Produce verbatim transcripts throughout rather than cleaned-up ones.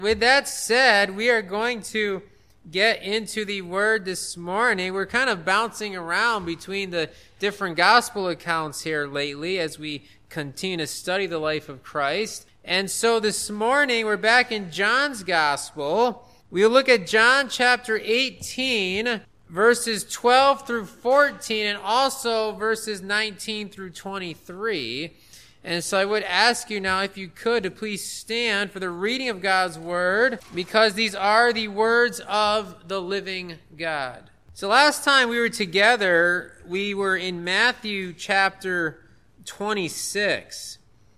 With that said, we are going to get into the Word this morning. We're kind of bouncing around between the different gospel accounts here lately as we continue to study the life of Christ. And so this morning, we're back in John's Gospel. We'll look at John chapter eighteen, verses twelve through fourteen, and also verses nineteen through twenty-three. And so I would ask you now, if you could, to please stand for the reading of God's Word, because these are the words of the living God. So last time we were together, we were in Matthew chapter twenty-six.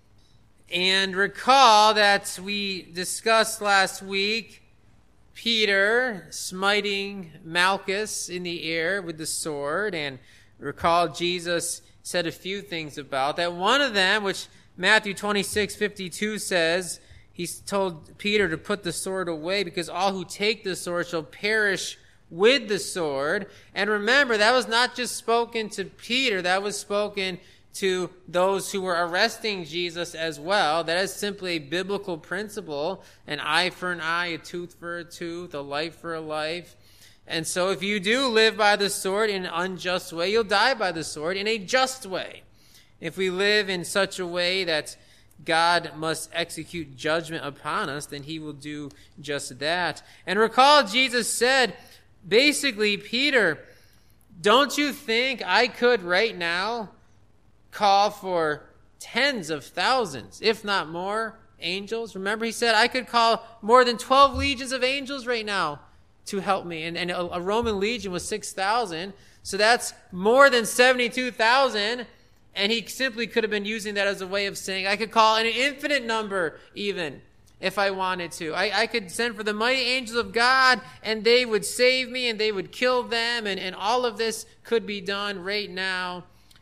And recall that we discussed last week Peter smiting Malchus in the ear with the sword. And recall Jesus said a few things about that. One of them, which Matthew twenty-six fifty-two says, he told Peter to put the sword away because all who take the sword shall perish with the sword. And remember, that was not just spoken to Peter, that was spoken to those who were arresting Jesus as well. That is simply a biblical principle, an eye for an eye, a tooth for a tooth, a life for a life. And so if you do live by the sword in an unjust way, you'll die by the sword in a just way. If we live in such a way that God must execute judgment upon us, then he will do just that. And recall, Jesus said, basically, Peter, don't you think I could right now call for tens of thousands, if not more, angels? Remember, he said, I could call more than twelve legions of angels right now to help me. And, and a, a Roman legion was six thousand. So that's more than seventy-two thousand. And he simply could have been using that as a way of saying, I could call an infinite number even if I wanted to. I, I could send for the mighty angels of God and they would save me and they would kill them. And, and all of this could be done right now.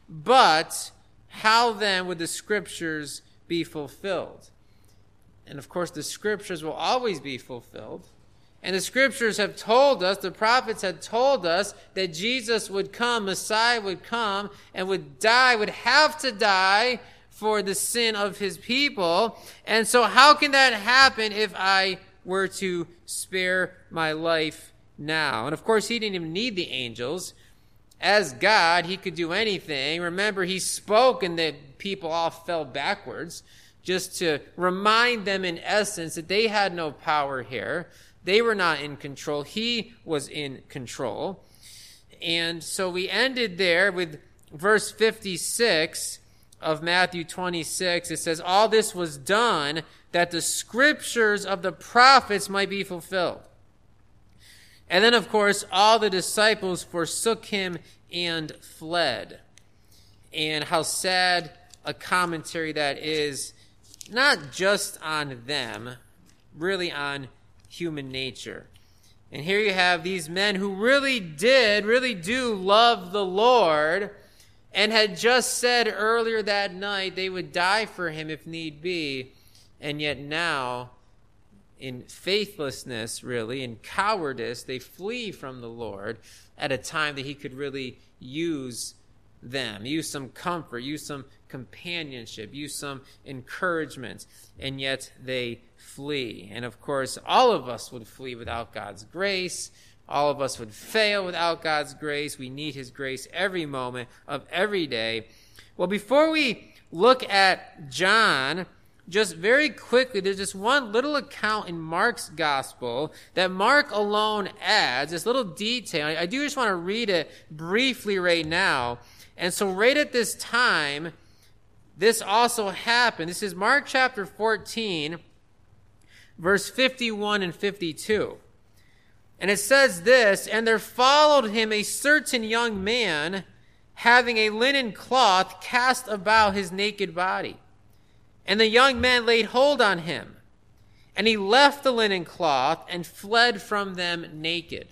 But how then would the scriptures be fulfilled? And of course, the scriptures will always be fulfilled. And the scriptures have told us, the prophets had told us, that Jesus would come, Messiah would come, and would die, would have to die for the sin of his people. And so how can that happen if I were to spare my life now? And of course, he didn't even need the angels. As God, he could do anything. Remember, he spoke and the people all fell backwards, just to remind them in essence that they had no power here. They were not in control. He was in control. And so we ended there with verse fifty-six of Matthew twenty-six. It says, all this was done that the scriptures of the prophets might be fulfilled. And then, of course, all the disciples forsook him and fled. And how sad a commentary that is, not just on them, really on human nature. And here you have these men who really did, really do love the Lord, and had just said earlier that night they would die for him if need be, and yet now, in faithlessness, really, in cowardice, they flee from the Lord at a time that he could really use them, use some comfort, use some companionship, use some encouragement, and yet they flee. And of course, all of us would flee without God's grace. All of us would fail without God's grace. We need his grace every moment of every day. Well, before we look at John, just very quickly, there's just one little account in Mark's gospel that Mark alone adds, this little detail. I do just want to read it briefly right now. And so right at this time, this also happened. This is Mark chapter fourteen, verse fifty-one and fifty-two. And it says this, and there followed him a certain young man, having a linen cloth cast about his naked body. And the young man laid hold on him, and he left the linen cloth and fled from them naked.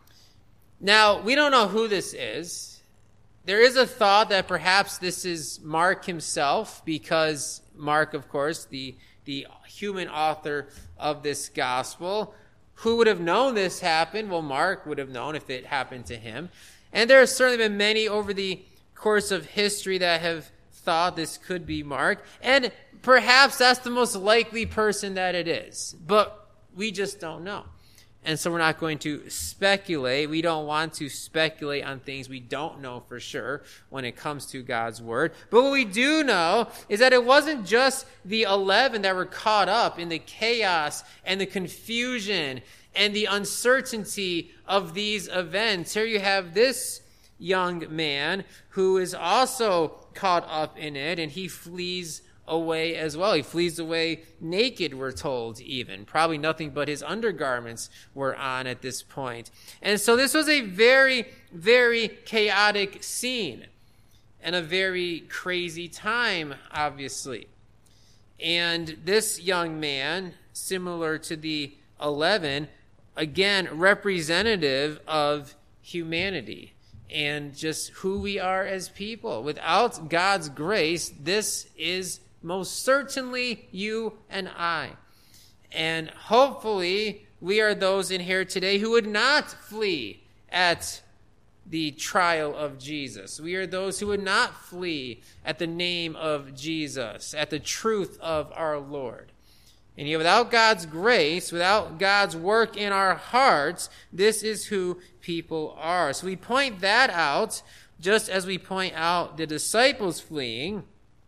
Now, we don't know who this is. There is a thought that perhaps this is Mark himself, because Mark, of course, the, the human author of this gospel, who would have known this happened? Well, Mark would have known if it happened to him. And there have certainly been many over the course of history that have thought this could be Mark. And perhaps that's the most likely person that it is. But We just don't know. And so we're not going to speculate. We don't want to speculate on things we don't know for sure when it comes to God's word. But what we do know is that it wasn't just the eleven that were caught up in the chaos and the confusion and the uncertainty of these events. Here you have this young man who is also caught up in it, and he flees away as well. He flees away naked, we're told, even. Probably nothing but his undergarments were on at this point. And so this was a very, very chaotic scene and a very crazy time, obviously. And this young man, similar to the eleven, again, representative of humanity and just who we are as people. Without God's grace, this is most certainly you and I. And hopefully we are those in here today who would not flee at the trial of Jesus. We are those who would not flee at the name of Jesus, at the truth of our Lord. And yet without God's grace, without God's work in our hearts, this is who people are. So we point that out, just as we point out the disciples fleeing.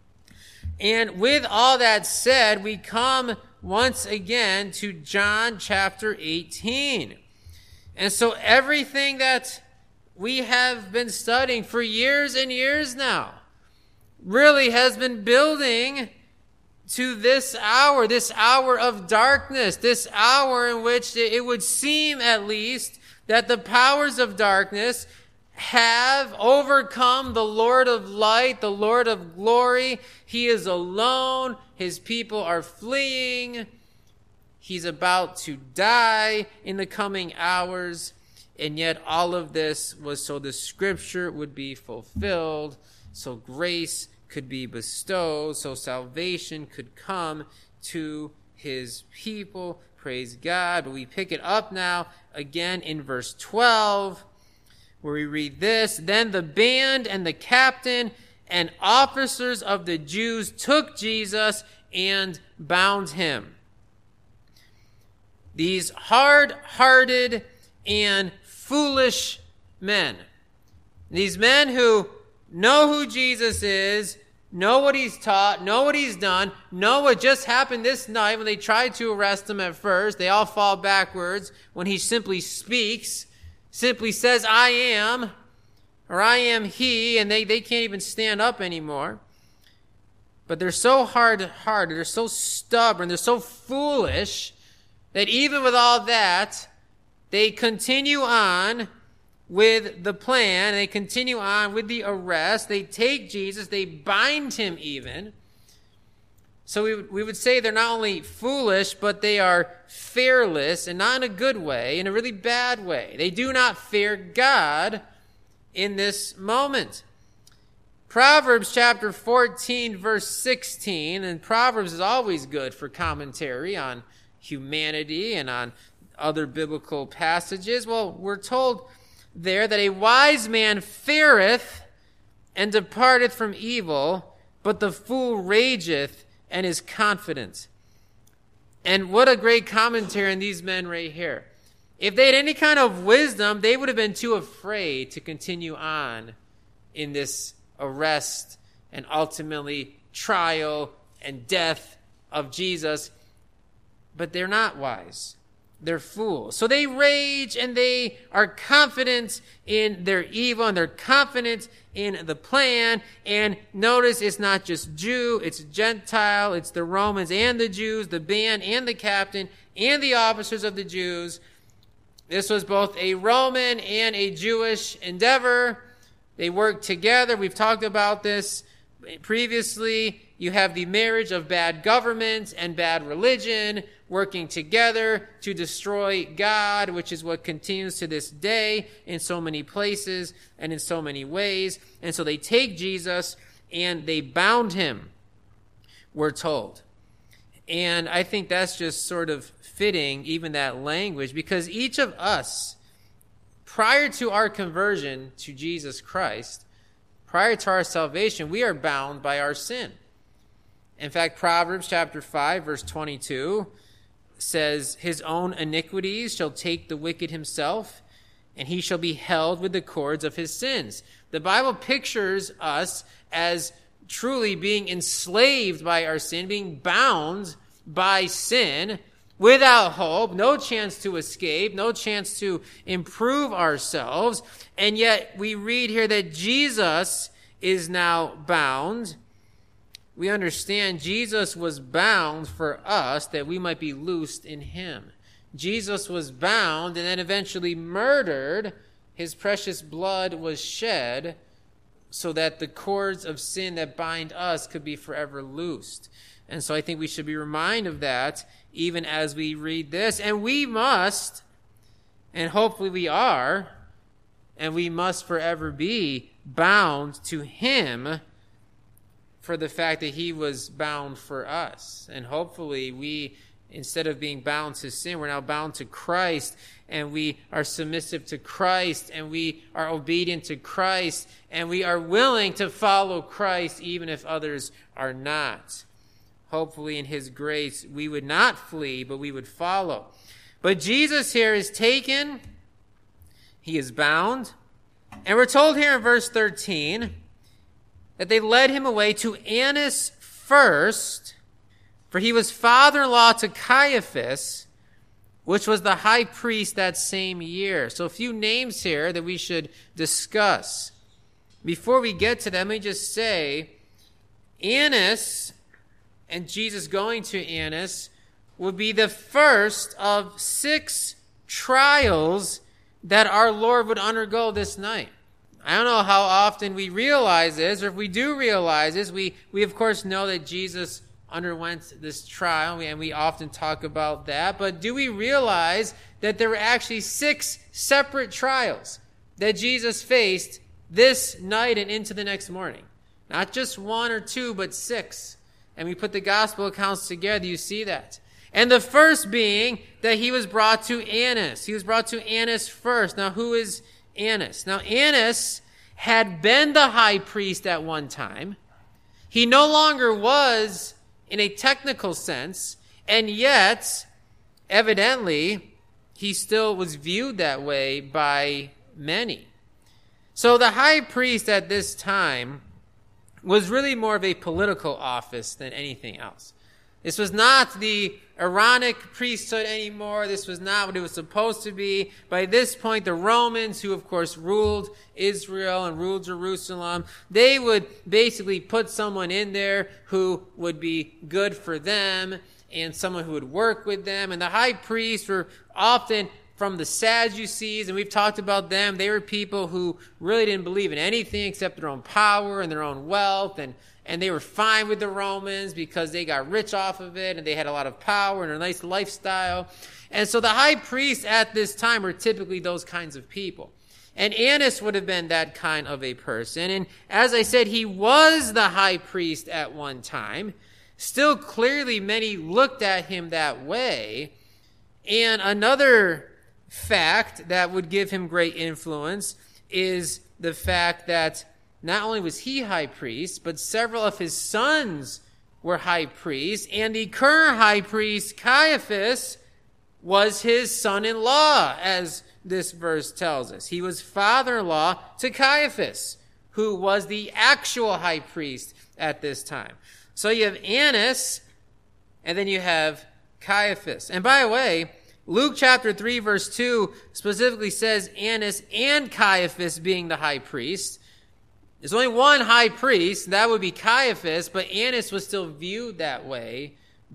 And with all that said, we come once again to John chapter eighteen. And so everything that we have been studying for years and years now really has been building to this hour, this hour of darkness, this hour in which it would seem at least that the powers of darkness have overcome the Lord of light, the Lord of glory. He is alone. His people are fleeing. He's about to die in the coming hours. And yet all of this was so the scripture would be fulfilled, so grace could be bestowed, so salvation could come to his people. Praise God. But we pick it up now again in verse twelve, where we read this. Then the band and the captain and officers of the Jews took Jesus and bound him. These hard-hearted and foolish men. These men who know who Jesus is, know what he's taught, know what he's done, know what just happened this night when they tried to arrest him at first. They all fall backwards when he simply speaks, simply says, I am, or I am he, and they, they can't even stand up anymore. But they're so hard-hearted, they're so stubborn, they're so foolish that even with all that, they continue on with the plan. They continue on with the arrest. They take Jesus. They bind him even. So we, we would say they're not only foolish, but they are fearless, and not in a good way, in a really bad way. They do not fear God in this moment. Proverbs chapter fourteen, verse sixteen, and Proverbs is always good for commentary on humanity and on other biblical passages. Well, we're told there that a wise man feareth and departeth from evil, but the fool rageth and is confident. And what a great commentary on these men right here. If they had any kind of wisdom, they would have been too afraid to continue on in this arrest and ultimately trial and death of Jesus. But they're not wise. They're fools. So they rage and they are confident in their evil and they're confident in the plan. And notice it's not just Jew, it's Gentile, it's the Romans and the Jews, the band and the captain and the officers of the Jews. This was both a Roman and a Jewish endeavor. They worked together. We've talked about this previously. You have the marriage of bad government and bad religion working together to destroy God, which is what continues to this day in so many places and in so many ways. And so they take Jesus and they bound him, we're told. And I think that's just sort of fitting, even that language, because each of us, prior to our conversion to Jesus Christ, prior to our salvation, we are bound by our sin. In fact, Proverbs chapter five, verse twenty-two says, his own iniquities shall take the wicked himself, and he shall be held with the cords of his sins. The Bible pictures us as truly being enslaved by our sin, being bound by sin, without hope, no chance to escape, no chance to improve ourselves. And yet we read here that Jesus is now bound. We understand Jesus was bound for us that we might be loosed in him. Jesus was bound and then eventually murdered. His precious blood was shed so that the cords of sin that bind us could be forever loosed. And so I think we should be reminded of that even as we read this. And we must, and hopefully we are, and we must forever be bound to him for the fact that he was bound for us. And hopefully we, instead of being bound to sin, we're now bound to Christ, and we are submissive to Christ, and we are obedient to Christ, and we are willing to follow Christ even if others are not. Hopefully in his grace we would not flee, but we would follow. But Jesus here is taken, he is bound, and we're told here in verse thirteen that they led him away to Annas first, for he was father-in-law to Caiaphas, which was the high priest that same year. So a few names here that we should discuss. Before we get to them, let me just say, Annas and Jesus going to Annas would be the first of six trials that our Lord would undergo this night. I don't know how often we realize this, or if we do realize this, we, we of course know that Jesus underwent this trial, and we often talk about that, but do we realize that there were actually six separate trials that Jesus faced this night and into the next morning? Not just one or two, but six. And we put the gospel accounts together, you see that. And the first being that he was brought to Annas. He was brought to Annas first. Now, who is Annas? Now, Annas had been the high priest at one time. He no longer was in a technical sense, and yet, evidently, he still was viewed that way by many. So the high priest at this time was really more of a political office than anything else. This was not the Aaronic priesthood anymore. This was not what it was supposed to be. By this point, the Romans, who of course ruled Israel and ruled Jerusalem, they would basically put someone in there who would be good for them and someone who would work with them. And the high priests were often from the Sadducees, and we've talked about them. They were people who really didn't believe in anything except their own power and their own wealth, and And they were fine with the Romans because they got rich off of it and they had a lot of power and a nice lifestyle. And so the high priests at this time were typically those kinds of people. And Annas would have been that kind of a person. And as I said, he was the high priest at one time. Still clearly many looked at him that way. And another fact that would give him great influence is the fact that not only was he high priest, but several of his sons were high priests, and the current high priest, Caiaphas, was his son-in-law, as this verse tells us. He was father-in-law to Caiaphas, who was the actual high priest at this time. So you have Annas, and then you have Caiaphas. And by the way, Luke chapter three, verse two specifically says Annas and Caiaphas being the high priest. There's only one high priest, that would be Caiaphas, but Annas was still viewed that way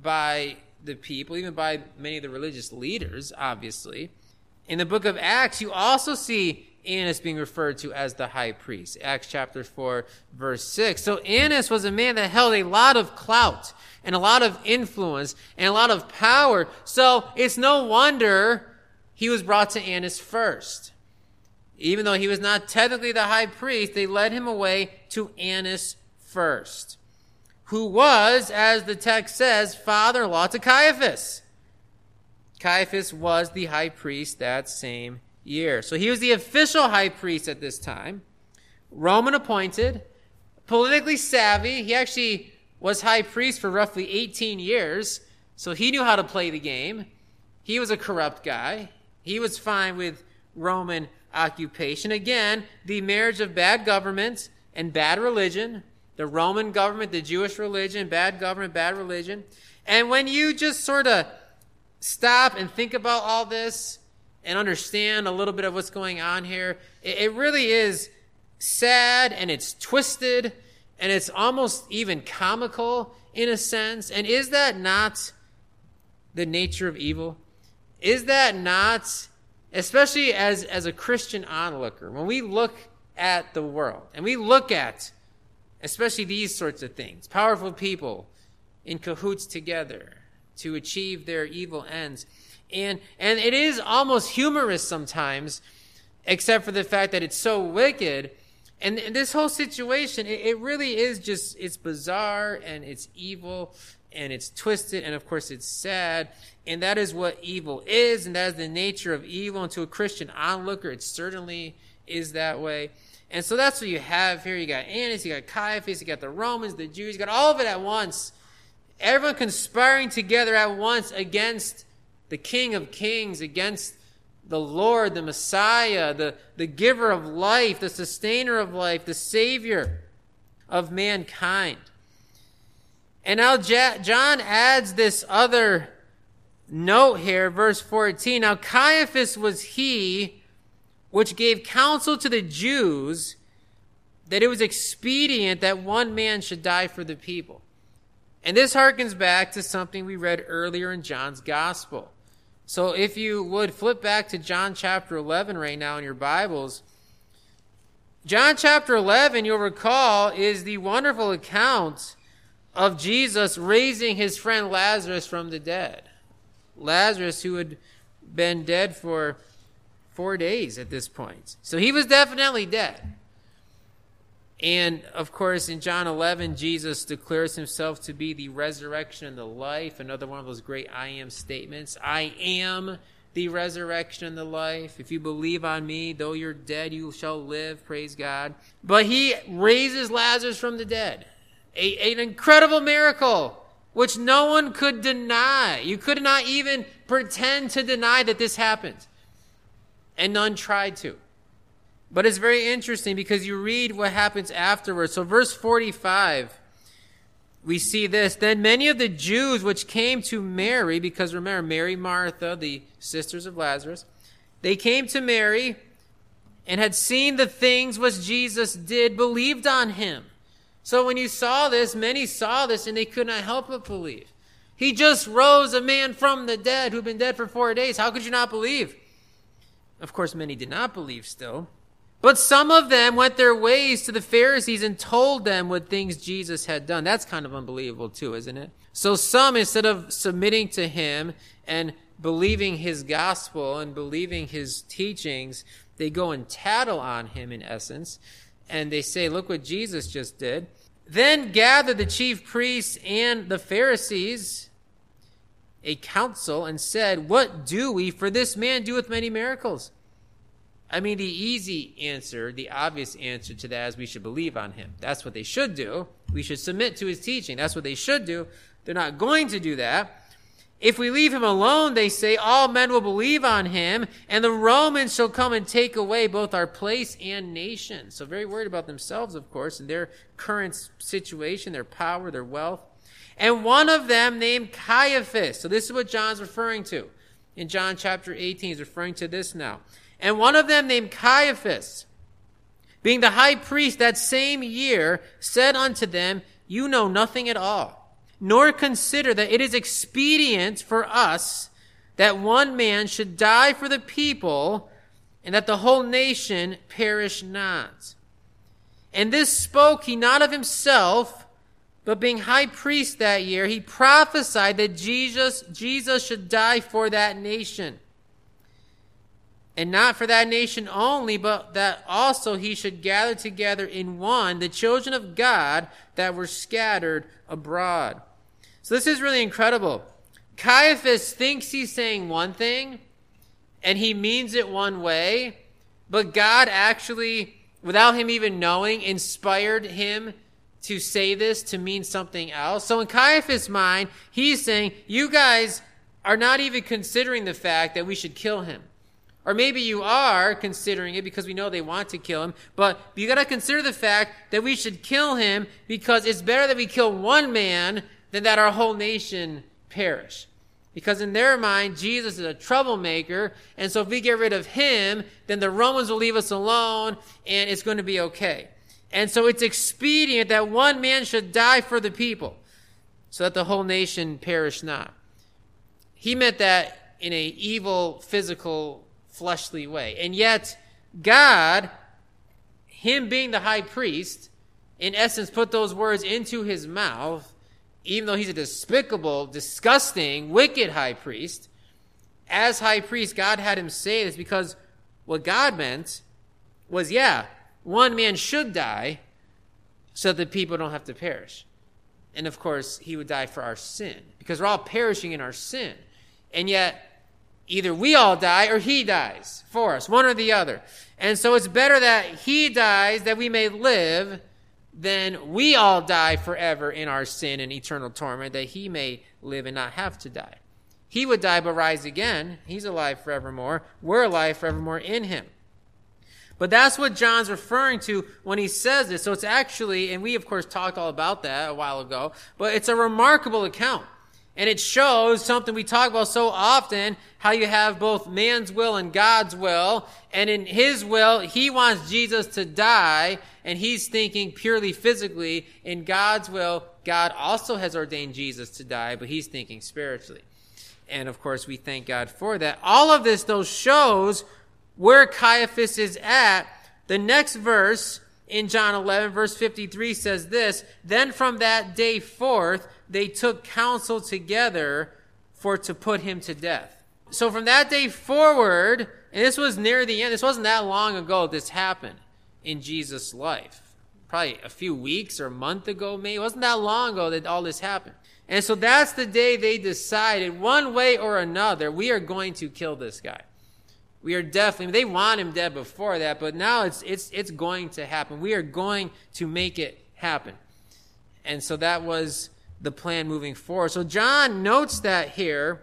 by the people, even by many of the religious leaders, obviously. In the book of Acts, you also see Annas being referred to as the high priest. Acts chapter four, verse six. So Annas was a man that held a lot of clout and a lot of influence and a lot of power. So it's no wonder he was brought to Annas first. Even though he was not technically the high priest, they led him away to Annas first, who was, as the text says, father-in-law to Caiaphas. Caiaphas was the high priest that same year. So he was the official high priest at this time, Roman appointed, politically savvy. He actually was high priest for roughly eighteen years, so he knew how to play the game. he was a corrupt guy. He was fine with Roman occupation. Again, the marriage of bad government and bad religion. The Roman government, the Jewish religion, bad government, bad religion. And when you just sort of stop and think about all this and understand a little bit of what's going on here, it, it really is sad, and it's twisted, and it's almost even comical in a sense. And is that not the nature of evil? Is that not, especially as, as a Christian onlooker, when we look at the world and we look at especially these sorts of things, powerful people in cahoots together to achieve their evil ends. And, and it is almost humorous sometimes, except for the fact that it's so wicked. And, and this whole situation, it, it really is just, it's bizarre and it's evil and it's twisted, and of course it's sad. And that is what evil is, and that is the nature of evil. And to a Christian onlooker, it certainly is that way. And so that's what you have here. You got Annas, you got Caiaphas, you got the Romans, the Jews, you got all of it at once. Everyone conspiring together at once against the King of Kings, against the Lord, the Messiah, the, the giver of life, the sustainer of life, the Savior of mankind. And now John adds this other note here, verse fourteen. Now Caiaphas was he which gave counsel to the Jews that it was expedient that one man should die for the people. And this harkens back to something we read earlier in John's gospel. So if you would flip back to John chapter eleven right now in your Bibles, John chapter eleven, you'll recall, is the wonderful account of Jesus raising his friend Lazarus from the dead. Lazarus, who had been dead for four days at this point. So he was definitely dead. And, of course, in John eleven, Jesus declares himself to be the resurrection and the life. Another one of those great I am statements. I am the resurrection and the life. If you believe on me, though you're dead, you shall live. Praise God. But he raises Lazarus from the dead. A, an incredible miracle, which no one could deny. You could not even pretend to deny that this happened. And none tried to. But it's very interesting because you read what happens afterwards. So verse forty-five, we see this. Then many of the Jews which came to Mary, because remember, Mary, Martha, the sisters of Lazarus, they came to Mary and had seen the things which Jesus did, believed on him. So when you saw this, many saw this and they could not help but believe. He just rose a man from the dead who'd been dead for four days. How could you not believe? Of course, many did not believe still. But some of them went their ways to the Pharisees and told them what things Jesus had done. That's kind of unbelievable too, isn't it? So some, instead of submitting to him and believing his gospel and believing his teachings, they go and tattle on him in essence. And they say, look what Jesus just did. Then gathered the chief priests and the Pharisees a council and said, what do we? For this man doeth many miracles. I mean, the easy answer, the obvious answer to that is we should believe on him. That's what they should do. We should submit to his teaching. That's what they should do. They're not going to do that. If we leave him alone, they say, all men will believe on him, and the Romans shall come and take away both our place and nation. So very worried about themselves, of course, and their current situation, their power, their wealth. And one of them named Caiaphas. So this is what John's referring to. In John chapter eighteen, he's referring to this now. And one of them named Caiaphas, being the high priest that same year, said unto them, you know nothing at all, nor consider that it is expedient for us that one man should die for the people, and that the whole nation perish not. And this spoke he not of himself, but being high priest that year, he prophesied that Jesus, Jesus should die for that nation. And not for that nation only, but that also he should gather together in one the children of God that were scattered abroad. So this is really incredible. Caiaphas thinks he's saying one thing, and he means it one way, but God actually, without him even knowing, inspired him to say this to mean something else. So in Caiaphas' mind, he's saying, you guys are not even considering the fact that we should kill him. Or maybe you are considering it because we know they want to kill him, but you got to consider the fact that we should kill him because it's better that we kill one man than that our whole nation perish. Because in their mind, Jesus is a troublemaker, and so if we get rid of him, then the Romans will leave us alone, and it's going to be okay. And so it's expedient that one man should die for the people, so that the whole nation perish not. He meant that in an evil, physical, fleshly way. And yet, God, him being the high priest, in essence put those words into his mouth, even though he's a despicable, disgusting, wicked high priest. As high priest, God had him say this because what God meant was, yeah, one man should die so that the people don't have to perish. And of course, he would die for our sin because we're all perishing in our sin. And yet, either we all die or he dies for us, one or the other. And so it's better that he dies that we may live than we all die forever in our sin and eternal torment, that he may live and not have to die. He would die but rise again. He's alive forevermore. We're alive forevermore in him. But that's what John's referring to when he says this. So it's actually, and we of course talked all about that a while ago, but it's a remarkable account. And it shows something we talk about so often, how you have both man's will and God's will. And in his will, he wants Jesus to die, and he's thinking purely physically. In God's will, God also has ordained Jesus to die, but he's thinking spiritually. And of course, we thank God for that. All of this, though, shows where Caiaphas is at. The next verse in John eleven, verse fifty-three says this, "Then from that day forth, they took counsel together for to put him to death." So from that day forward, and this was near the end, this wasn't that long ago this happened in Jesus' life. Probably a few weeks or a month ago, maybe. It wasn't that long ago that all this happened. And so that's the day they decided, one way or another, we are going to kill this guy. We are definitely, they want him dead before that, but now it's it's it's going to happen. We are going to make it happen. And so that was the plan moving forward. So John notes that here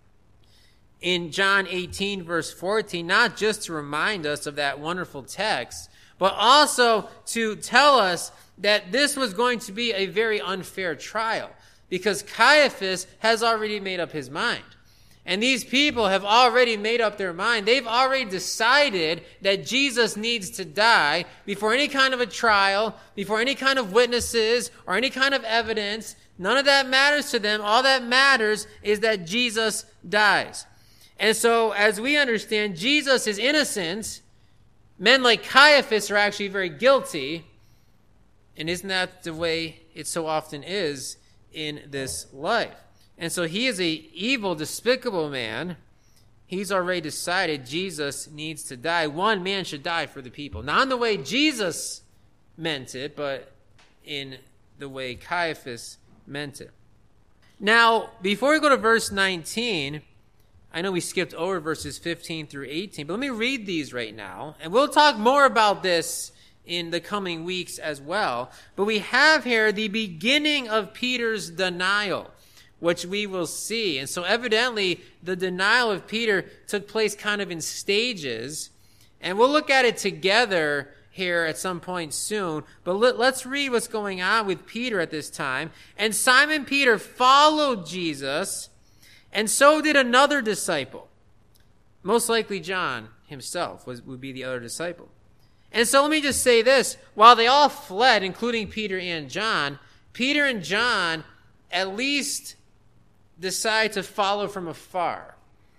in John eighteen, verse fourteen, not just to remind us of that wonderful text, but also to tell us that this was going to be a very unfair trial, because Caiaphas has already made up his mind. And these people have already made up their mind. They've already decided that Jesus needs to die before any kind of a trial, before any kind of witnesses or any kind of evidence. None of that matters to them. All that matters is that Jesus dies. And so, as we understand, Jesus is innocent. Men like Caiaphas are actually very guilty. And isn't that the way it so often is in this life? And so he is a evil, despicable man. He's already decided Jesus needs to die. One man should die for the people. Not in the way Jesus meant it, but in the way Caiaphas meant it. Now, before we go to verse nineteen, I know we skipped over verses fifteen through eighteen, but let me read these right now. And we'll talk more about this in the coming weeks as well. But we have here the beginning of Peter's denial, which we will see. And so evidently, the denial of Peter took place kind of in stages. And we'll look at it together here at some point soon. But let, let's read what's going on with Peter at this time. "And Simon Peter followed Jesus, and so did another disciple." Most likely John himself was, would be the other disciple. And so let me just say this. While they all fled, including Peter and John, Peter and John at least decide to follow from afar.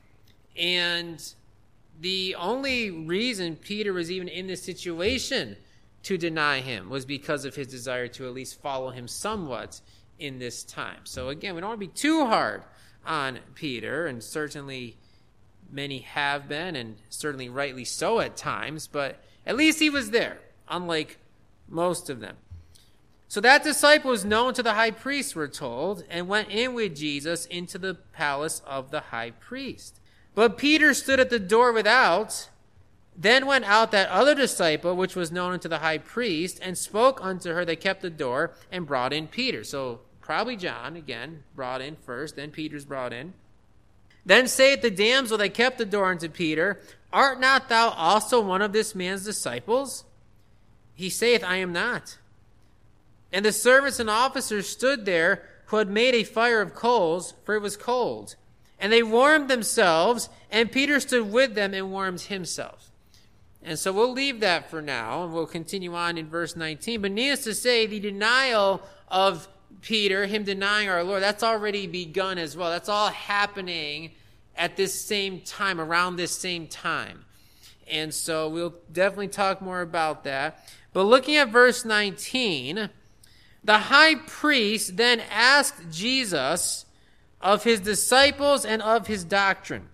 And the only reason Peter was even in this situation to deny him was because of his desire to at least follow him somewhat in this time. So again, we don't want to be too hard on Peter, and certainly many have been, and certainly rightly so at times, but at least he was there, unlike most of them. So that disciple was known to the high priest, we're told, and went in with Jesus into the palace of the high priest. But Peter stood at the door without. Then went out that other disciple, which was known unto the high priest, and spoke unto her that kept the door, and brought in Peter. So probably John, again, brought in first, then Peter's brought in. Then saith the damsel that kept the door unto Peter, Art not thou also one of this man's disciples? He saith, I am not. And the servants and officers stood there, who had made a fire of coals, for it was cold. And they warmed themselves, and Peter stood with them and warmed himself. And so we'll leave that for now, and we'll continue on in verse nineteen. But needless to say, the denial of Peter, him denying our Lord, that's already begun as well. That's all happening at this same time, around this same time. And so we'll definitely talk more about that. But looking at verse nineteen, the high priest then asked Jesus of his disciples and of his doctrine.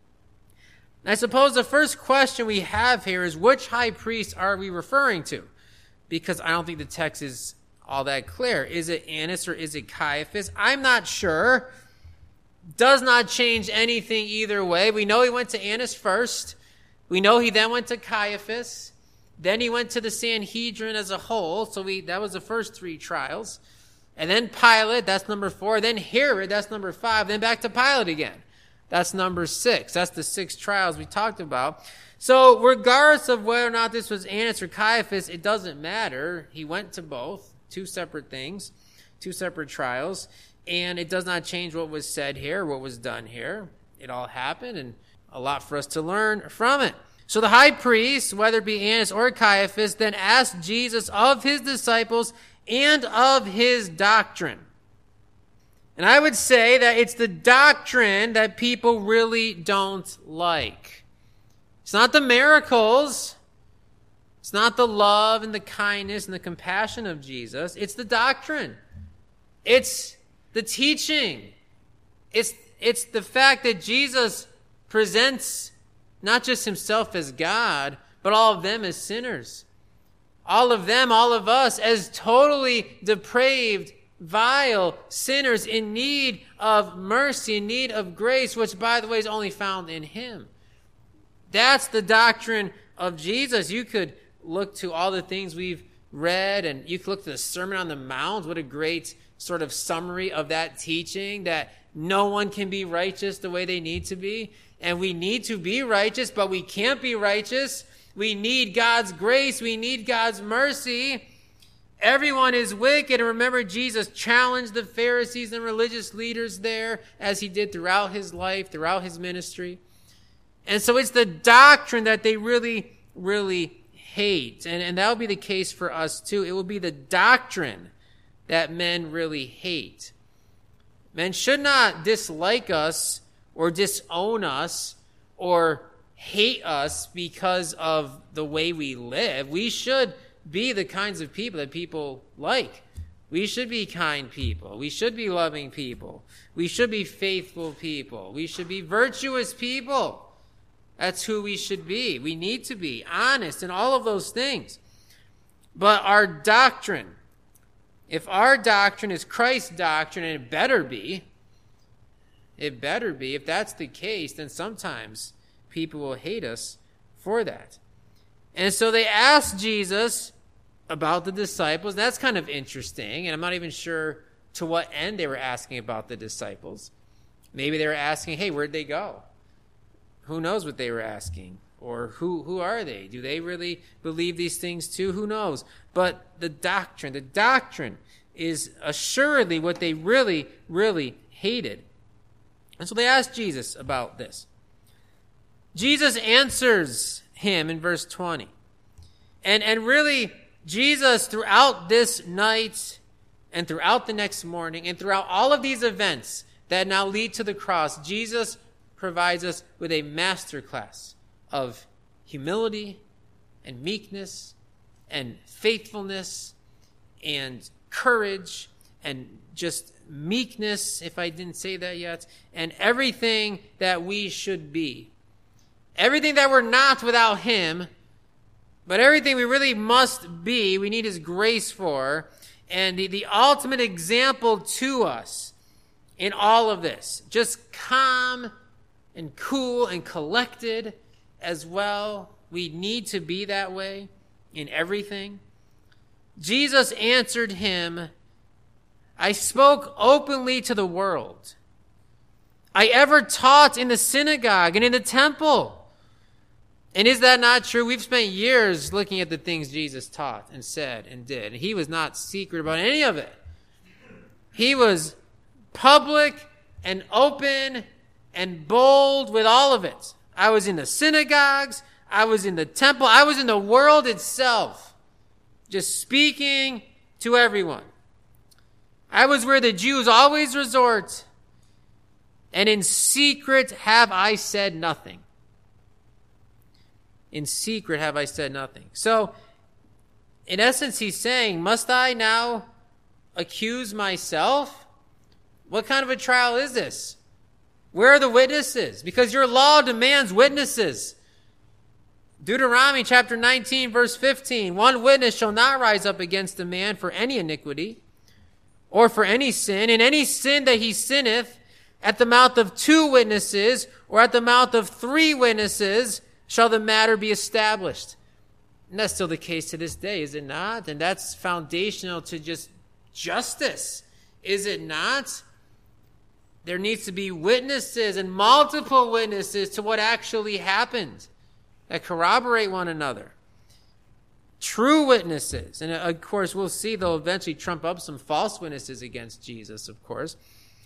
I suppose the first question we have here is, which high priest are we referring to? Because I don't think the text is all that clear. Is it Annas or is it Caiaphas? I'm not sure. Does not change anything either way. We know he went to Annas first. We know he then went to Caiaphas. Then he went to the Sanhedrin as a whole. So we that was the first three trials. And then Pilate, that's number four. Then Herod, that's number five. Then back to Pilate again. That's number six. That's the six trials we talked about. So regardless of whether or not this was Annas or Caiaphas, it doesn't matter. He went to both. Two separate things. Two separate trials. And it does not change what was said here, what was done here. It all happened, and a lot for us to learn from it. So the high priest, whether it be Annas or Caiaphas, then asked Jesus of his disciples and of his doctrine. And I would say that it's the doctrine that people really don't like. It's not the miracles. It's not the love and the kindness and the compassion of Jesus. It's the doctrine. It's the teaching. It's, it's the fact that Jesus presents not just himself as God, but all of them as sinners. All of them, all of us, as totally depraved, vile sinners in need of mercy, in need of grace, which, by the way, is only found in him. That's the doctrine of Jesus. You could look to all the things we've read, and you could look to the Sermon on the Mount. What a great sort of summary of that teaching, that no one can be righteous the way they need to be. And we need to be righteous, but we can't be righteous. We need God's grace. We need God's mercy. Everyone is wicked. And remember, Jesus challenged the Pharisees and religious leaders there, as he did throughout his life, throughout his ministry. And so it's the doctrine that they really, really hate. And, and that will be the case for us too. It will be the doctrine that men really hate. Men should not dislike us or disown us or hate us because of the way we live. We should be the kinds of people that people like. We should be kind people. We should be loving people. We should be faithful people. We should be virtuous people. That's who we should be. We need to be honest and all of those things. But our doctrine, if our doctrine is Christ's doctrine, and it better be, it better be, if that's the case, then sometimes people will hate us for that. And so they asked Jesus about the disciples. That's kind of interesting, and I'm not even sure to what end they were asking about the disciples. Maybe they were asking, hey, where'd they go? Who knows what they were asking? Or who, who are they? Do they really believe these things too? Who knows? But the doctrine, the doctrine is assuredly what they really, really hated. And so they asked Jesus about this. Jesus answers him in verse twenty. And, and really, Jesus, throughout this night and throughout the next morning and throughout all of these events that now lead to the cross, Jesus provides us with a masterclass of humility and meekness and faithfulness and courage and just meekness, if I didn't say that yet, and everything that we should be. Everything that we're not without him, but everything we really must be, we need his grace for. And the, the ultimate example to us in all of this, just calm and cool and collected as well. We need to be that way in everything. Jesus answered him, I spoke openly to the world. I ever taught in the synagogue and in the temple? And is that not true? We've spent years looking at the things Jesus taught and said and did. And he was not secret about any of it. He was public and open and bold with all of it. I was in the synagogues. I was in the temple. I was in the world itself, just speaking to everyone. I was where the Jews always resort. And in secret have I said nothing. In secret have I said nothing. So, in essence, he's saying, must I now accuse myself? What kind of a trial is this? Where are the witnesses? Because your law demands witnesses. Deuteronomy chapter nineteen, verse fifteen. One witness shall not rise up against a man for any iniquity or for any sin. In any sin that he sinneth, at the mouth of two witnesses or at the mouth of three witnesses shall the matter be established. And that's still the case to this day, is it not? And that's foundational to just justice, is it not? There needs to be witnesses and multiple witnesses to what actually happened that corroborate one another. True witnesses. And of course, we'll see they'll eventually trump up some false witnesses against Jesus, of course.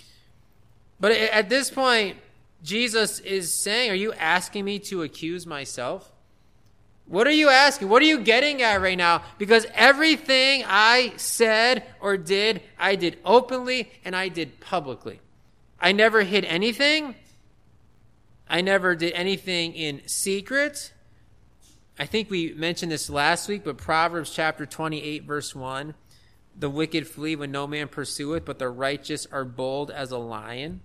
But at this point, Jesus is saying, are you asking me to accuse myself? What are you asking? What are you getting at right now? Because everything I said or did, I did openly and I did publicly. I never hid anything. I never did anything in secret. I think we mentioned this last week, but Proverbs chapter twenty-eight, verse one, the wicked flee when no man pursueth, but the righteous are bold as a lion.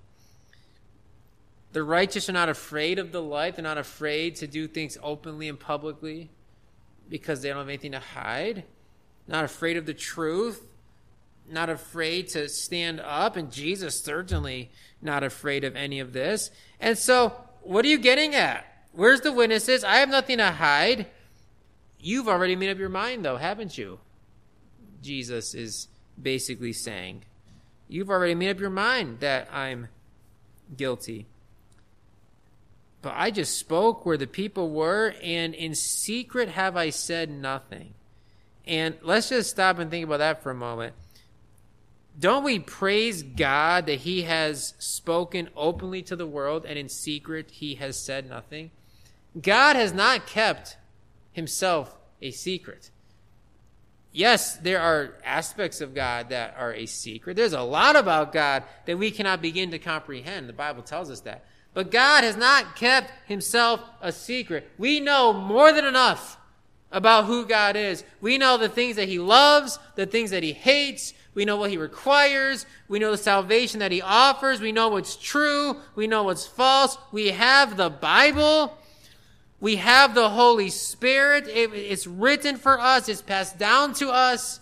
The righteous are not afraid of the light. They're not afraid to do things openly and publicly because they don't have anything to hide. Not afraid of the truth. Not afraid to stand up. And Jesus certainly not afraid of any of this. And so, what are you getting at? Where's the witnesses? I have nothing to hide. You've already made up your mind, though, haven't you? Jesus is basically saying. You've already made up your mind that I'm guilty. But I just spoke where the people were, and in secret have I said nothing. And let's just stop and think about that for a moment. Don't we praise God that he has spoken openly to the world, and in secret he has said nothing? God has not kept himself a secret. Yes, there are aspects of God that are a secret. There's a lot about God that we cannot begin to comprehend. The Bible tells us that. But God has not kept himself a secret. We know more than enough about who God is. We know the things that he loves, the things that he hates. We know what he requires. We know the salvation that he offers. We know what's true. We know what's false. We have the Bible. We have the Holy Spirit. It, it's written for us. It's passed down to us.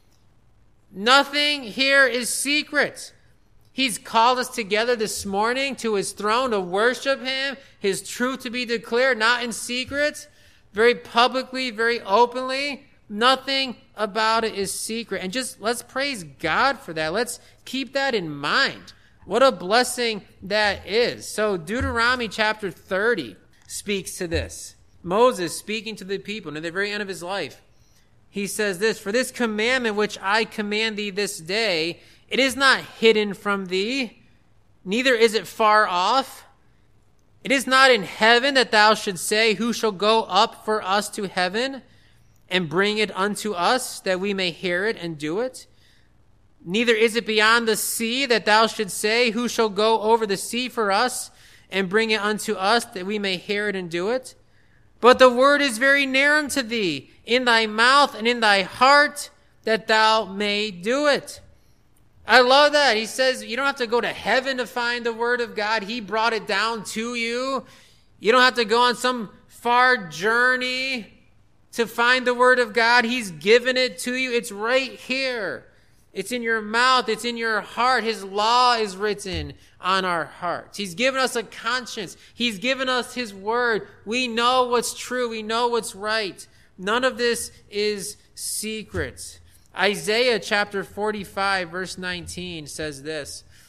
Nothing here is secret. He's called us together this morning to his throne to worship him, his truth to be declared, not in secret, very publicly, very openly. Nothing about it is secret. And just let's praise God for that. Let's keep that in mind. What a blessing that is. So Deuteronomy chapter thirty speaks to this. Moses speaking to the people near the very end of his life. He says this, "For this commandment which I command thee this day, it is not hidden from thee, neither is it far off. It is not in heaven that thou shouldst say, who shall go up for us to heaven and bring it unto us, that we may hear it and do it? Neither is it beyond the sea that thou shouldst say, who shall go over the sea for us and bring it unto us, that we may hear it and do it? But the word is very near unto thee, in thy mouth and in thy heart, that thou may do it." I love that. He says you don't have to go to heaven to find the word of God. He brought it down to you. You don't have to go on some far journey to find the word of God. He's given it to you. It's right here. It's in your mouth. It's in your heart. His law is written on our hearts. He's given us a conscience. He's given us his word. We know what's true. We know what's right. None of this is secret. Isaiah chapter forty-five, verse nineteen says this,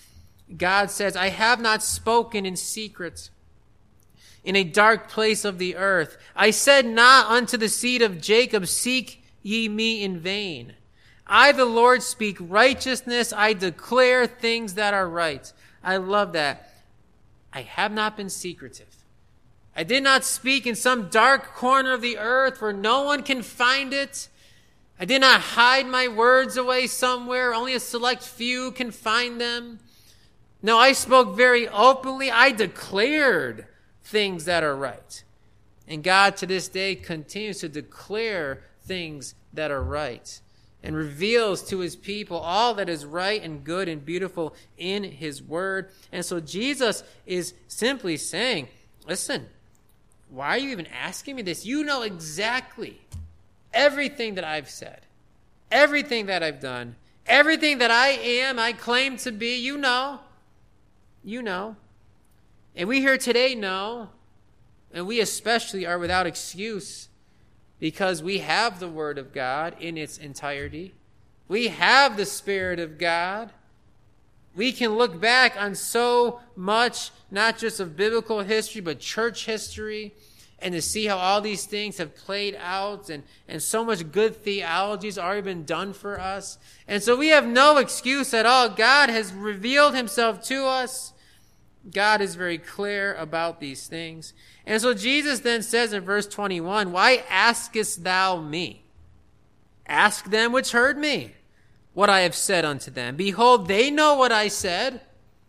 God says, I have not spoken in secret in a dark place of the earth. I said not unto the seed of Jacob, seek ye me in vain. I, the Lord, speak righteousness. I declare things that are right. I love that. I have not been secretive. I did not speak in some dark corner of the earth where no one can find it. I did not hide my words away somewhere. Only a select few can find them. No, I spoke very openly. I declared things that are right. And God to this day continues to declare things that are right and reveals to his people all that is right and good and beautiful in his word. And so Jesus is simply saying, listen, why are you even asking me this? You know exactly everything that I've said, everything that I've done, everything that I am, I claim to be. You know, you know. And we here today know, and we especially are without excuse because we have the Word of God in its entirety. We have the Spirit of God. We can look back on so much, not just of biblical history, but church history, and to see how all these things have played out, and, and so much good theology has already been done for us. And so we have no excuse at all. God has revealed himself to us. God is very clear about these things. And so Jesus then says in verse twenty-one, why askest thou me? Ask them which heard me what I have said unto them. Behold, they know what I said.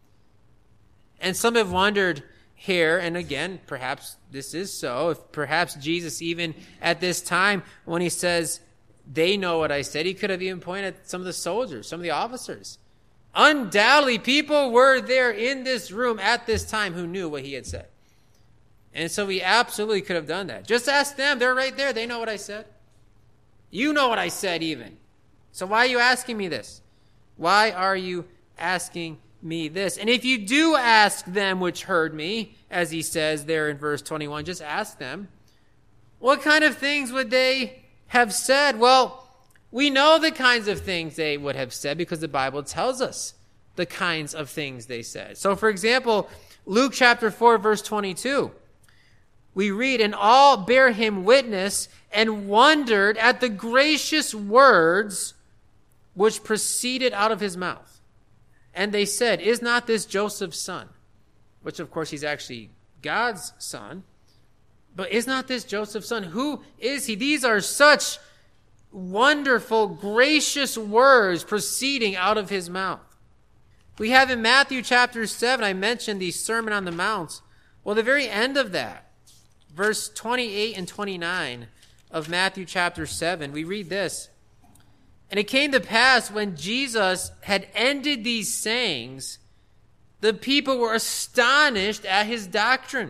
And some have wondered here, and again, perhaps this is so, if perhaps Jesus even at this time when he says, they know what I said, he could have even pointed at some of the soldiers, some of the officers. Undoubtedly, people were there in this room at this time who knew what he had said. And so he absolutely could have done that. Just ask them. They're right there. They know what I said. You know what I said even. So why are you asking me this? Why are you asking me this? And if you do ask them which heard me, as he says there in verse twenty-one, just ask them, what kind of things would they have said? Well, we know the kinds of things they would have said because the Bible tells us the kinds of things they said. So, for example, Luke chapter four, verse twenty-two, we read, and all bear him witness and wondered at the gracious words which proceeded out of his mouth. And they said, is not this Joseph's son? Which, of course, he's actually God's son. But is not this Joseph's son? Who is he? These are such wonderful, gracious words proceeding out of his mouth. We have in Matthew chapter seven, I mentioned the Sermon on the Mount. Well, the very end of that, verse twenty-eight and twenty-nine of Matthew chapter seven, we read this. And it came to pass when Jesus had ended these sayings, the people were astonished at his doctrine.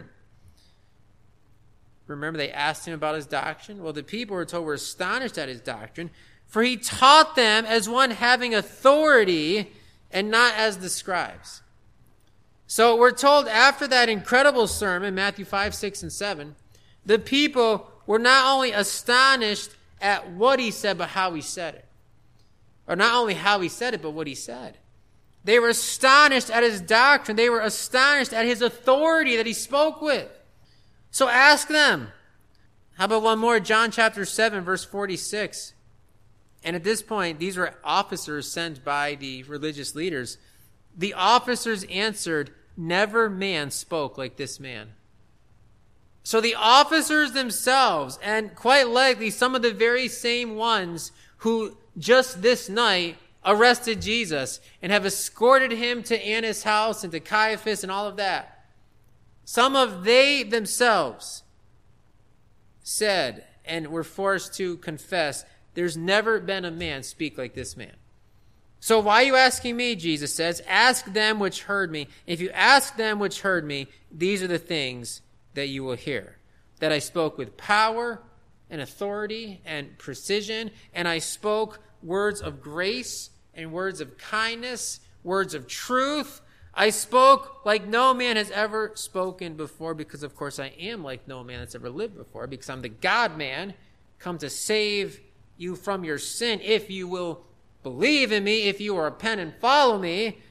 Remember, they asked him about his doctrine? Well, the people were told were astonished at his doctrine, for he taught them as one having authority and not as the scribes. So we're told after that incredible sermon, Matthew five, six, and seven, the people were not only astonished at what he said, but how he said it. Or not only how he said it, but what he said. They were astonished at his doctrine. They were astonished at his authority that he spoke with. So ask them. How about one more? John chapter seven, verse forty-six. And at this point, these were officers sent by the religious leaders. The officers answered, never man spoke like this man. So the officers themselves, and quite likely some of the very same ones who just this night arrested Jesus and have escorted him to Annas' house and to Caiaphas and all of that, some of they themselves said and were forced to confess, there's never been a man speak like this man. So why are you asking me, Jesus says? Ask them which heard me. If you ask them which heard me, these are the things that you will hear. That I spoke with power and authority and precision, and I spoke words of grace and words of kindness, words of truth. I spoke like no man has ever spoken before, because of course I am like no man that's ever lived before, because I'm the God-man, come to save you from your sin if you will believe in me, if you will repent and follow me.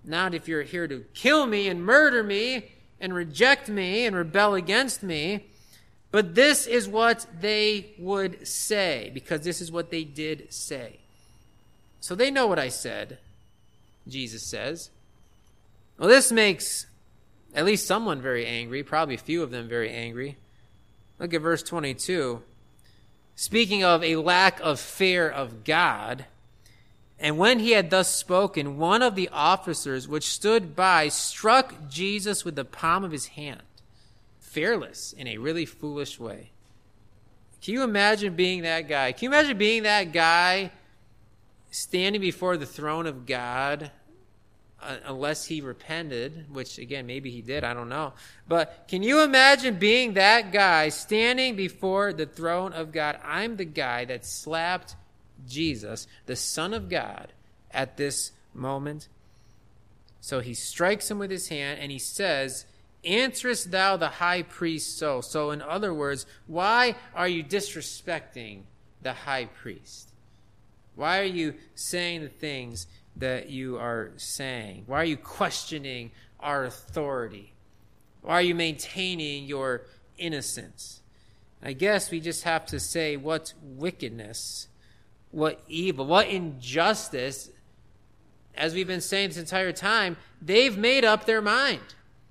not if you're here to kill me and murder me and reject me and rebel against me. But this is what they would say, because this is what they did say. So they know what I said, Jesus says. Well, this makes at least someone very angry, probably a few of them very angry. Look at verse twenty-two. Speaking of a lack of fear of God, and when he had thus spoken, one of the officers which stood by struck Jesus with the palm of his hand, fearless in a really foolish way. Can you imagine being that guy? Can you imagine being that guy standing before the throne of God, uh, unless he repented, which again, maybe he did, I don't know. But can you imagine being that guy standing before the throne of God? I'm the guy that slapped Jesus, the Son of God, at this moment. So he strikes him with his hand and he says, answerest thou the high priest so? So in other words, why are you disrespecting the high priest? Why are you saying the things that you are saying? Why are you questioning our authority? Why are you maintaining your innocence? I guess we just have to say what wickedness, what evil, what injustice, as we've been saying this entire time, they've made up their mind.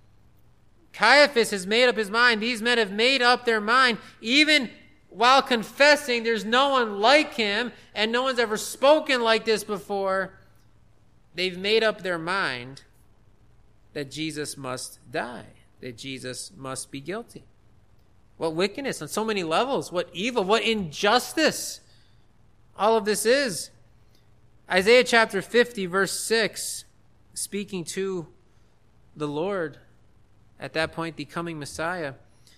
Caiaphas has made up his mind. These men have made up their mind, even while confessing there's no one like him and no one's ever spoken like this before. They've made up their mind that Jesus must die, that Jesus must be guilty. What wickedness on so many levels, what evil, what injustice all of this is. Isaiah chapter fifty, verse six, speaking to the Lord, at that point becoming Messiah,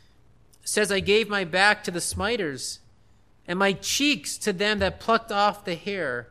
says, I gave my back to the smiters, and my cheeks to them that plucked off the hair.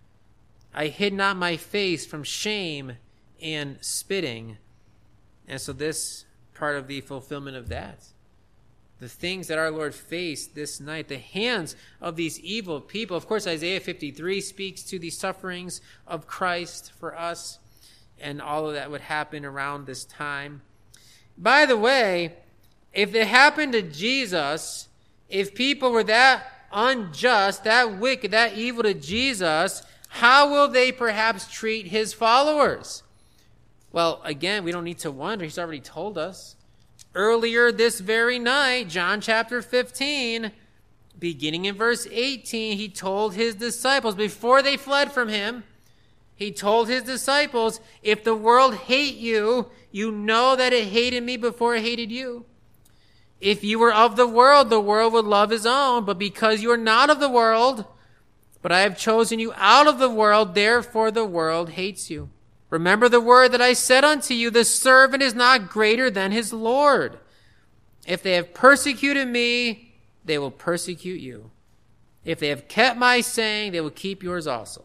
I hid not my face from shame and spitting. And so this part of the fulfillment of that, the things that our Lord faced this night, the hands of these evil people. Of course, Isaiah fifty-three speaks to the sufferings of Christ for us, and all of that would happen around this time. By the way, if it happened to Jesus, if people were that unjust, that wicked, that evil to Jesus, how will they perhaps treat his followers? Well, again, we don't need to wonder. He's already told us. Earlier this very night, John chapter fifteen, beginning in verse eighteen, he told his disciples, before they fled from him, he told his disciples, if the world hate you, you know that it hated me before it hated you. If you were of the world, the world would love his own. But because you are not of the world, but I have chosen you out of the world, therefore the world hates you. Remember the word that I said unto you, the servant is not greater than his Lord. If they have persecuted me, they will persecute you. If they have kept my saying, they will keep yours also.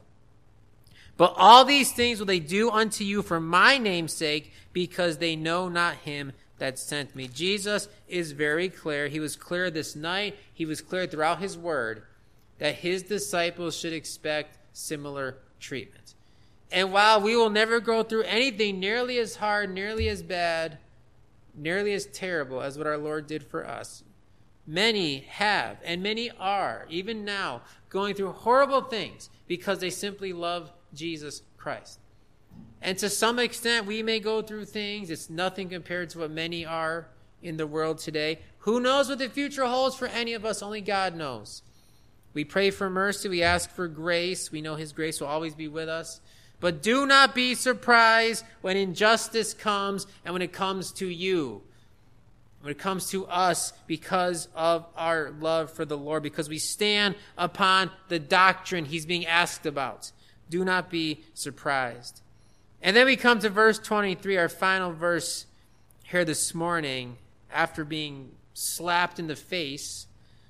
But all these things will they do unto you for my name's sake, because they know not him that sent me. Jesus is very clear. He was clear this night. He was clear throughout his word that his disciples should expect similar treatment. And while we will never go through anything nearly as hard, nearly as bad, nearly as terrible as what our Lord did for us, many have, and many are, even now, going through horrible things because they simply love Jesus Christ. And to some extent, we may go through things. It's nothing compared to what many are in the world today. Who knows what the future holds for any of us? Only God knows. We pray for mercy. We ask for grace. We know his grace will always be with us. But do not be surprised when injustice comes and when it comes to you, when it comes to us, because of our love for the Lord, because we stand upon the doctrine he's being asked about. Do not be surprised. And then we come to verse twenty-three, our final verse here this morning. After being slapped in the face,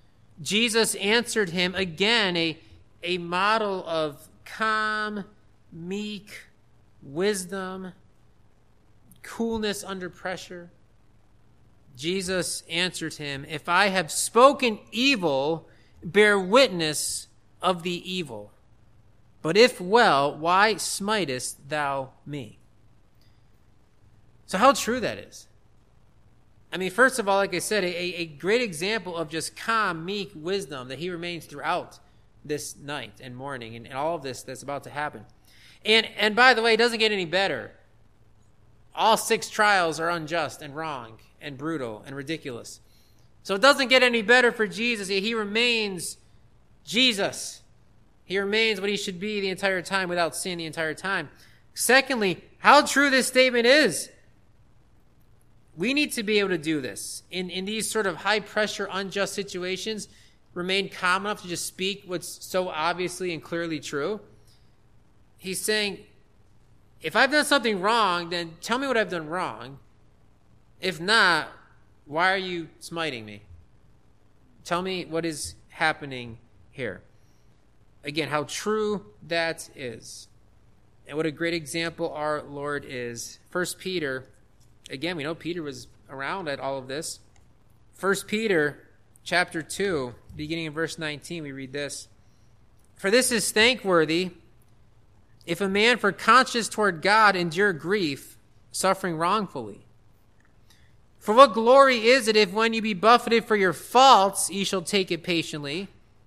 Jesus answered him again, a, a model of calm, meek wisdom, coolness under pressure. Jesus answered him, if I have spoken evil, bear witness of the evil. But if well, why smitest thou me? So how true that is. I mean, first of all, like I said, a, a great example of just calm, meek wisdom that he remains throughout this night and morning and, and all of this that's about to happen. And and by the way, it doesn't get any better. All six trials are unjust and wrong and brutal and ridiculous. So it doesn't get any better for Jesus. He remains Jesus. He remains what he should be the entire time without sin the entire time. Secondly, how true this statement is. We need to be able to do this. In, in these sort of high-pressure, unjust situations, remain calm enough to just speak what's so obviously and clearly true. He's saying, if I've done something wrong, then tell me what I've done wrong. If not, why are you smiting me? Tell me what is happening here. Again, how true that is. And what a great example our Lord is. First Peter, again, we know Peter was around at all of this. First Peter chapter two, beginning in verse nineteen, we read this. For this is thankworthy, if a man for conscience toward God endure grief, suffering wrongfully. For what glory is it if when you be buffeted for your faults, ye shall take it patiently?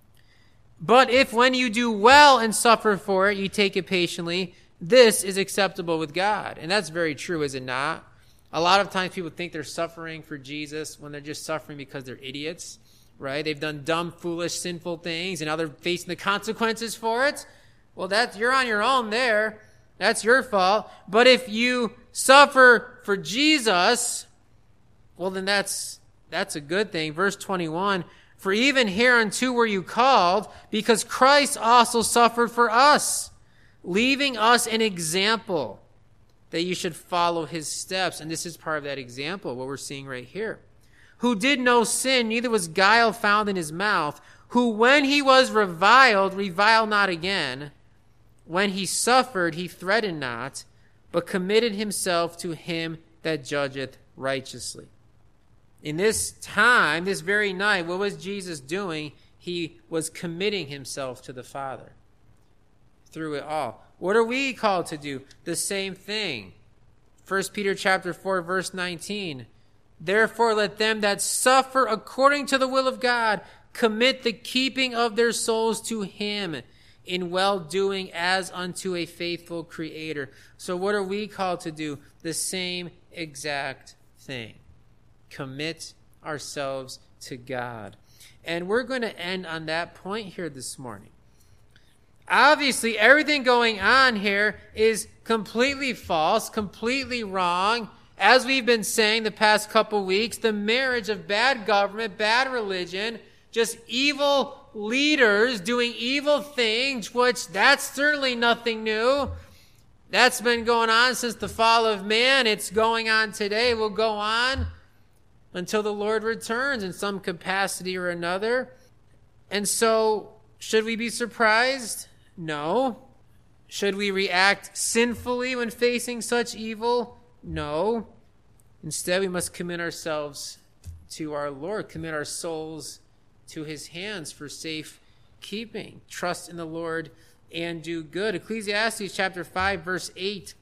But if when you do well and suffer for it, you take it patiently, this is acceptable with God. And that's very true, is it not? A lot of times people think they're suffering for Jesus when they're just suffering because they're idiots, right? They've done dumb, foolish, sinful things, and now they're facing the consequences for it. Well, that you're on your own there. That's your fault. But if you suffer for Jesus, well, then that's that's a good thing. Verse twenty-one, for even hereunto were you called, because Christ also suffered for us, leaving us an example that you should follow his steps. And this is part of that example, what we're seeing right here. Who did no sin, neither was guile found in his mouth, who when he was reviled, reviled not again. When he suffered, he threatened not, but committed himself to him that judgeth righteously. In this time, this very night, what was Jesus doing? He was committing himself to the Father through it all. What are we called to do? The same thing. First Peter chapter four, verse nineteen. Therefore let them that suffer according to the will of God commit the keeping of their souls to him in well-doing as unto a faithful Creator. So what are we called to do? The same exact thing. Commit ourselves to God. And we're going to end on that point here this morning. Obviously, everything going on here is completely false, completely wrong. As we've been saying the past couple weeks, the marriage of bad government, bad religion, just evil leaders doing evil things, which that's certainly nothing new. That's been going on since the fall of man. It's going on today. Will go on until the Lord returns in some capacity or another. And so, should we be surprised? No. Should we react sinfully when facing such evil? No. Instead, we must commit ourselves to our Lord, commit our souls to his hands for safe keeping. Trust in the Lord and do good. Ecclesiastes chapter five, verse eight.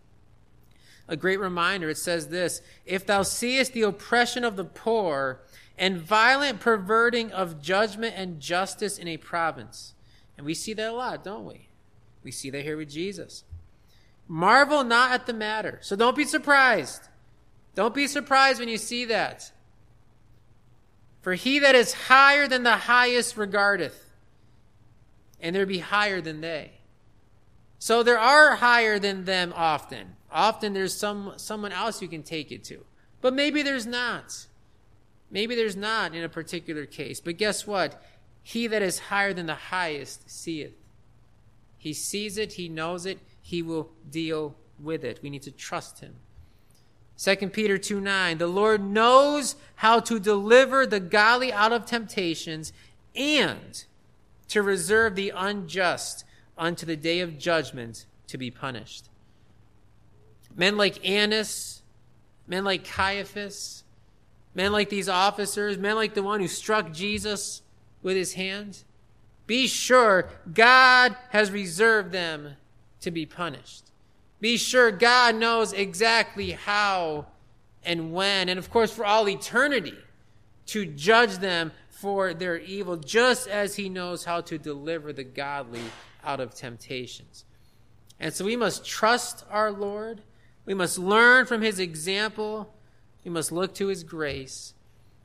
A great reminder. It says this, if thou seest the oppression of the poor and violent perverting of judgment and justice in a province. And we see that a lot, don't we? We see that here with Jesus. Marvel not at the matter. So don't be surprised. Don't be surprised when you see that. For he that is higher than the highest regardeth, and there be higher than they. So there are higher than them often. Often there's some someone else you can take it to. But maybe there's not. Maybe there's not in a particular case. But guess what? He that is higher than the highest seeth. He sees it, he knows it, he will deal with it. We need to trust him. Second Peter two nine, the Lord knows how to deliver the godly out of temptations and to reserve the unjust unto the day of judgment to be punished. Men like Annas, men like Caiaphas, men like these officers, men like the one who struck Jesus with his hand, be sure God has reserved them to be punished. Be sure God knows exactly how and when, and of course for all eternity, to judge them for their evil, just as he knows how to deliver the godly out of temptations. And so we must trust our Lord. We must learn from his example. We must look to his grace.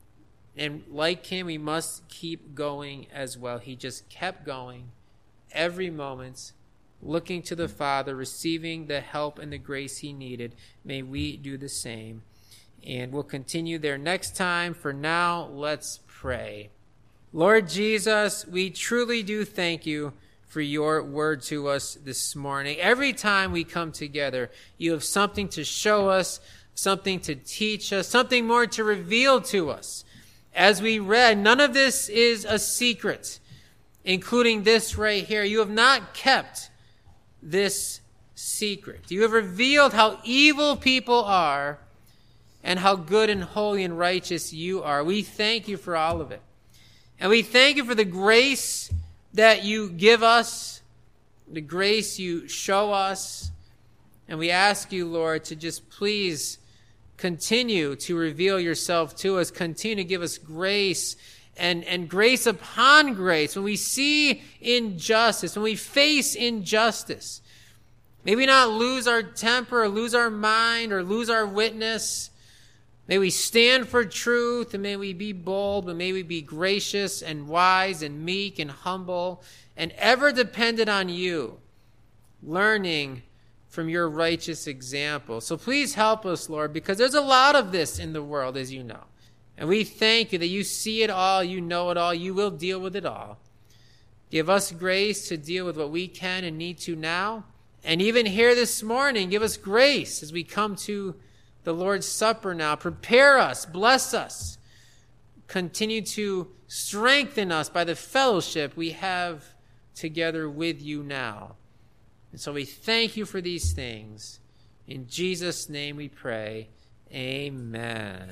And like him, we must keep going as well. He just kept going every moment, looking to the Father, receiving the help and the grace he needed. May we do the same. And we'll continue there next time. For now, let's pray. Lord Jesus, we truly do thank you for your word to us this morning. Every time we come together, you have something to show us, something to teach us, something more to reveal to us. As we read, none of this is a secret, including this right here. You have not kept this secret. You have revealed how evil people are and how good and holy and righteous you are. We thank you for all of it. And we thank you for the grace that you give us, the grace you show us. And we ask you, Lord, to just please continue to reveal yourself to us. Continue to give us grace and, and grace upon grace. When we see injustice, when we face injustice, may we not lose our temper or lose our mind or lose our witness. May we stand for truth, and may we be bold, but may we be gracious and wise and meek and humble and ever dependent on you, learning from your righteous example. So please help us, Lord, because there's a lot of this in the world, as you know. And we thank you that you see it all, you know it all, you will deal with it all. Give us grace to deal with what we can and need to now. And even here this morning, give us grace as we come to the Lord's Supper now. Prepare us, bless us. Continue to strengthen us by the fellowship we have together with you now. And so we thank you for these things. In Jesus' name we pray. Amen.